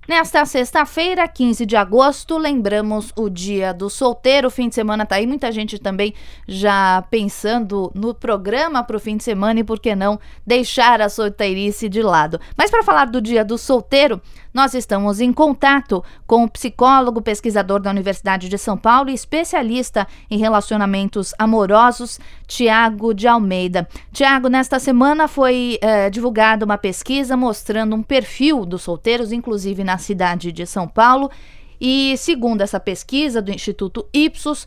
Nesta sexta-feira, 15 de agosto, lembramos o Dia do Solteiro. O fim de semana tá aí, muita gente também já pensando no programa para o fim de semana e por que não deixar a solteirice de lado. Mas para falar do Dia do Solteiro, nós estamos em contato com o psicólogo, pesquisador da Universidade de São Paulo e especialista em relacionamentos amorosos, Tiago de Almeida. Tiago, nesta semana foi divulgada uma pesquisa mostrando um perfil dos solteiros, inclusive na cidade de São Paulo, e segundo essa pesquisa do Instituto Ipsos,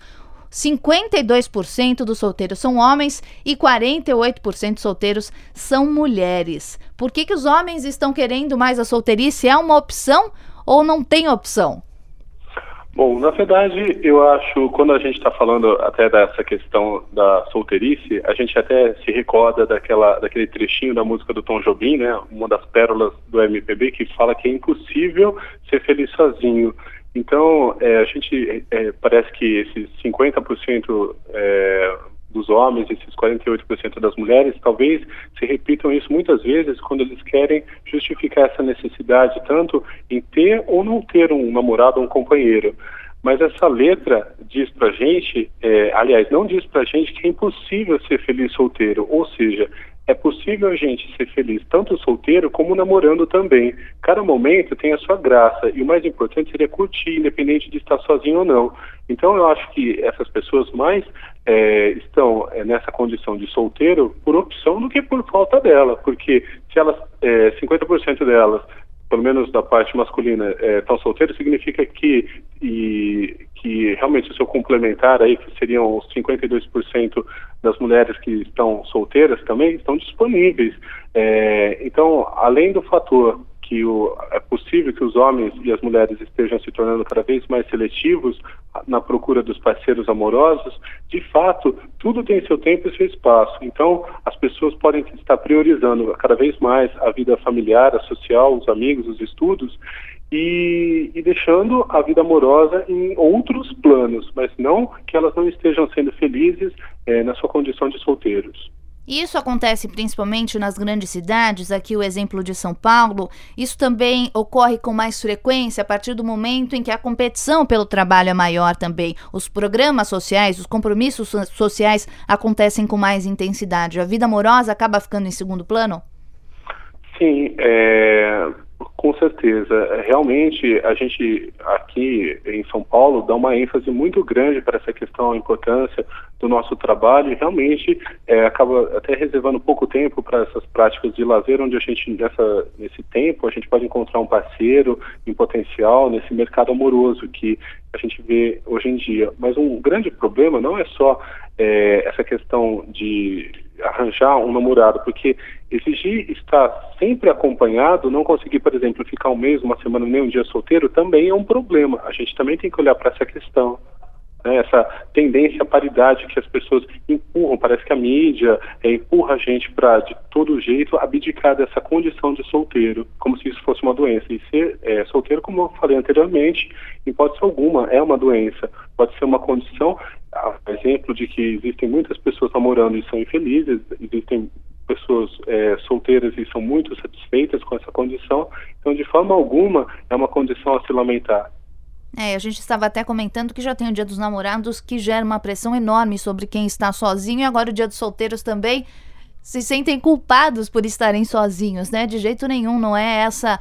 52% dos solteiros são homens e 48% dos solteiros são mulheres. Por que os homens estão querendo mais a solteirice? É uma opção ou não tem opção? Bom, na verdade, eu acho, quando a gente está falando até dessa questão da solteirice, a gente até se recorda daquele trechinho da música do Tom Jobim, né? Uma das pérolas do MPB, que fala que é impossível ser feliz sozinho. Então, a gente parece que esses 50% dos homens, esses 48% das mulheres, talvez se repitam isso muitas vezes quando eles querem justificar essa necessidade, tanto em ter ou não ter um namorado ou um companheiro. Mas essa letra diz pra gente, aliás, não diz pra gente que é impossível ser feliz solteiro, ou seja, é possível a gente ser feliz tanto solteiro como namorando também. Cada momento tem a sua graça e o mais importante seria curtir, independente de estar sozinho ou não. Então eu acho que essas pessoas mais estão nessa condição de solteiro por opção do que por falta dela, porque se elas, 50% delas, pelo menos da parte masculina, estão solteiros, significa que realmente o seu complementar aí, que seriam os 52% das mulheres que estão solteiras também, estão disponíveis. Então, além do fator que é possível que os homens e as mulheres estejam se tornando cada vez mais seletivos na procura dos parceiros amorosos, de fato, tudo tem seu tempo e seu espaço. Então, as pessoas podem estar priorizando cada vez mais a vida familiar, a social, os amigos, os estudos, e deixando a vida amorosa em outros planos, mas não que elas não estejam sendo felizes na sua condição de solteiros. Isso acontece principalmente nas grandes cidades, aqui o exemplo de São Paulo. Isso também ocorre com mais frequência a partir do momento em que a competição pelo trabalho é maior também. Os programas sociais, os compromissos sociais acontecem com mais intensidade. A vida amorosa acaba ficando em segundo plano? Sim, com certeza. Realmente, a gente aqui em São Paulo dá uma ênfase muito grande para essa questão, a importância do nosso trabalho e realmente acaba até reservando pouco tempo para essas práticas de lazer, onde a gente, nesse tempo, a gente pode encontrar um parceiro em potencial nesse mercado amoroso que a gente vê hoje em dia. Mas um grande problema não é só essa questão de arranjar um namorado, porque exigir estar sempre acompanhado, não conseguir, por exemplo, ficar um mês, uma semana, nem um dia solteiro, também é um problema. A gente também tem que olhar para essa questão, né? Essa tendência à paridade que as pessoas empurram, parece que a mídia empurra a gente para, de todo jeito, abdicar dessa condição de solteiro, como se isso fosse uma doença. E ser solteiro, como eu falei anteriormente, em hipótese alguma, é uma doença. Pode ser uma condição, exemplo de que existem muitas pessoas namorando e são infelizes, existem pessoas solteiras e são muito satisfeitas com essa condição. Então, de forma alguma, é uma condição a se lamentar. A gente estava até comentando que já tem o Dia dos Namorados, que gera uma pressão enorme sobre quem está sozinho, e agora o Dia dos Solteiros também se sentem culpados por estarem sozinhos, né? De jeito nenhum, não é essa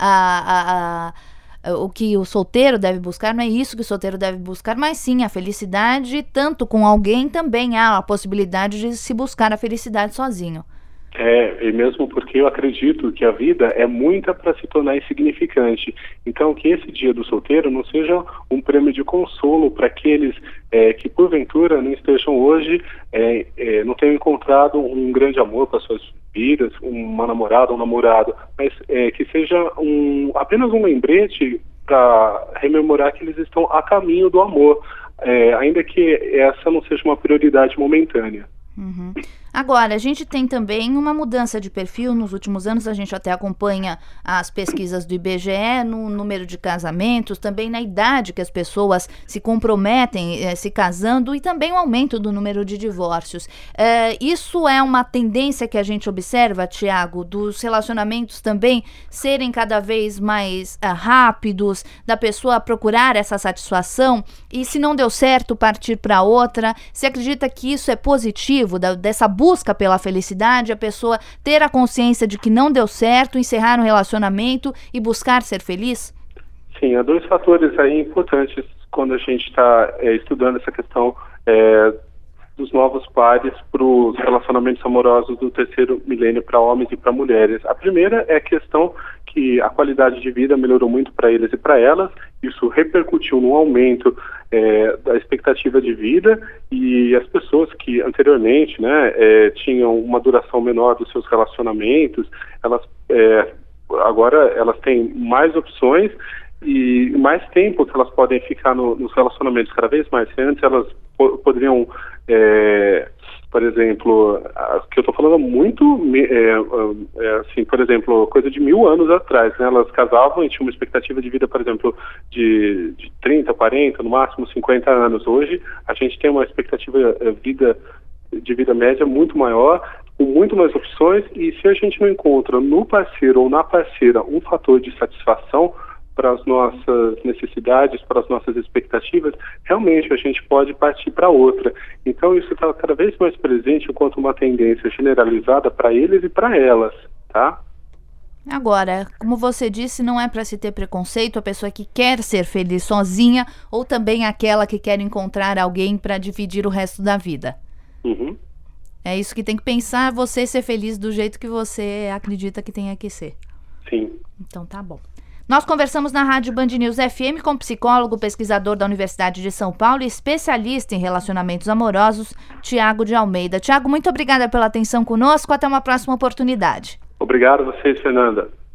o que o solteiro deve buscar, não é isso que o solteiro deve buscar, mas sim a felicidade, tanto com alguém também há a possibilidade de se buscar a felicidade sozinho. E mesmo porque eu acredito que a vida é muita para se tornar insignificante. Então, que esse dia do solteiro não seja um prêmio de consolo para aqueles que, porventura, não estejam hoje, não tenham encontrado um grande amor para suas vidas, uma namorada, um namorado, mas que seja apenas um lembrete para rememorar que eles estão a caminho do amor, ainda que essa não seja uma prioridade momentânea. Uhum. Agora, a gente tem também uma mudança de perfil nos últimos anos, a gente até acompanha as pesquisas do IBGE no número de casamentos, também na idade que as pessoas se comprometem se casando e também o aumento do número de divórcios. Isso é uma tendência que a gente observa, Tiago, dos relacionamentos também serem cada vez mais rápidos, da pessoa procurar essa satisfação e, se não deu certo, partir para outra. Você acredita que isso é positivo, dessa busca pela felicidade, a pessoa ter a consciência de que não deu certo, encerrar um relacionamento e buscar ser feliz? Sim, há dois fatores aí importantes quando a gente está estudando essa questão dos novos pares para os relacionamentos amorosos do terceiro milênio para homens e para mulheres. A primeira é a questão que a qualidade de vida melhorou muito para eles e para elas. Isso repercutiu no aumento da expectativa de vida, e as pessoas que anteriormente tinham uma duração menor dos seus relacionamentos, elas agora elas têm mais opções e mais tempo que elas podem ficar nos relacionamentos cada vez mais. Antes elas poderiam, por exemplo, que eu estou falando muito, assim, por exemplo, coisa de 1000 anos atrás, né? Elas casavam e tinham uma expectativa de vida, por exemplo, de 30, 40, no máximo 50 anos. Hoje a gente tem uma expectativa de vida média muito maior, com muito mais opções, e se a gente não encontra no parceiro ou na parceira um fator de satisfação para as nossas necessidades, para as nossas expectativas, realmente a gente pode partir para outra. Então isso está cada vez mais presente enquanto uma tendência generalizada para eles e para elas, tá? Agora, como você disse, não é para se ter preconceito a pessoa que quer ser feliz sozinha ou também aquela que quer encontrar alguém para dividir o resto da vida. Uhum. É isso que tem que pensar, você ser feliz do jeito que você acredita que tenha que ser. Sim. Então tá bom. Nós conversamos na Rádio Band News FM com o psicólogo, pesquisador da Universidade de São Paulo e especialista em relacionamentos amorosos, Tiago de Almeida. Tiago, muito obrigada pela atenção conosco. Até uma próxima oportunidade. Obrigado a vocês, Fernanda.